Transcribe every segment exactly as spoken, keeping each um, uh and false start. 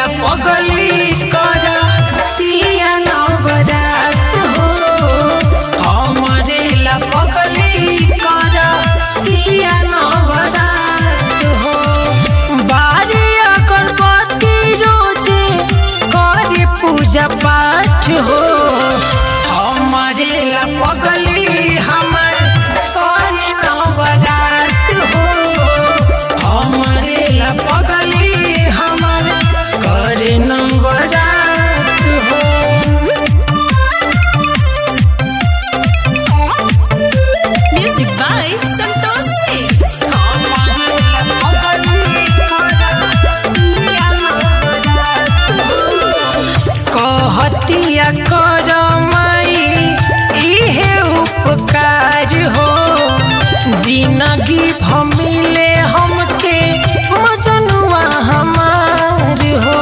ला पगली कर सिया नवरात हो हमारे ला पगली कर सिया नवरात हो बारे अगरबत्ती रोजे करे पूजा पाठ हो हमारे ला पगली हमर करे नवरात हो हमारे ला पगली हमर करे नवरात हो Music by Santosh Singh. हमारे ला पगली कर सिया नवरात हो कहतिया कर माई इहे उपकार हो जिंदगी भमिले हमके मजनुआ हमार हो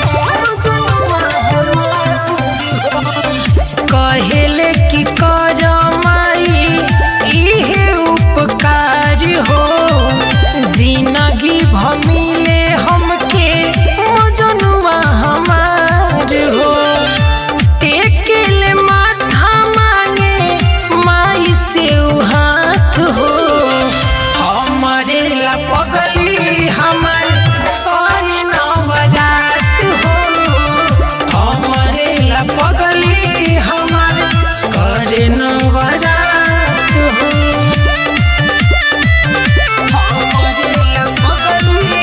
कहेले कि कर माई इहे उपकार हो जिंदगी भमिले हमके मजनुआ हमार हो टेकेले माथा मांगे माई से हाथ हो हमारे ला पगली हमर करे नवरात हो हमारे ला पगली हमर करे नवरात हो हमारे ला पगली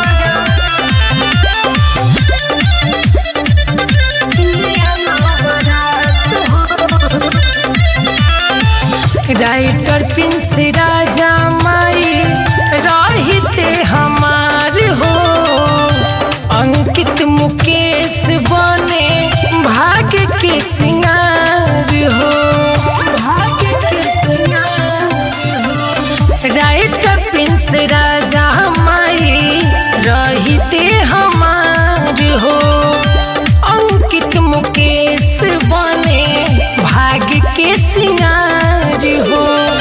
राइटर प्रिंस राजा माई रहते हमार हो अंकित मुकेश बने भाग्य के सिंगार हो भाग्य के सिंगार हो राइटर प्रिंस राजा माई रहते हमार हो अंकित मुकेश बने भाग्य के सिंगार हो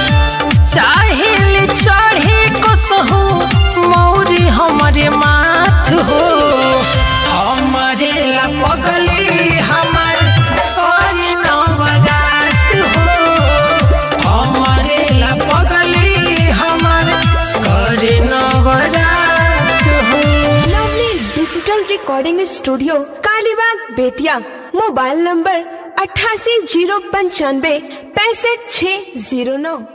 चाहे चढ़े कसहु मौरी हमारे माथ हो हमारे ला पगली हमर करे नवरात हो हमारे ला पगली हमर करे नवरात हो lovely digital recording studio Kalibagh Bettiah mobile number अट्ठासी जीरो पंचानवे पैंसठ छः जीरो नौ।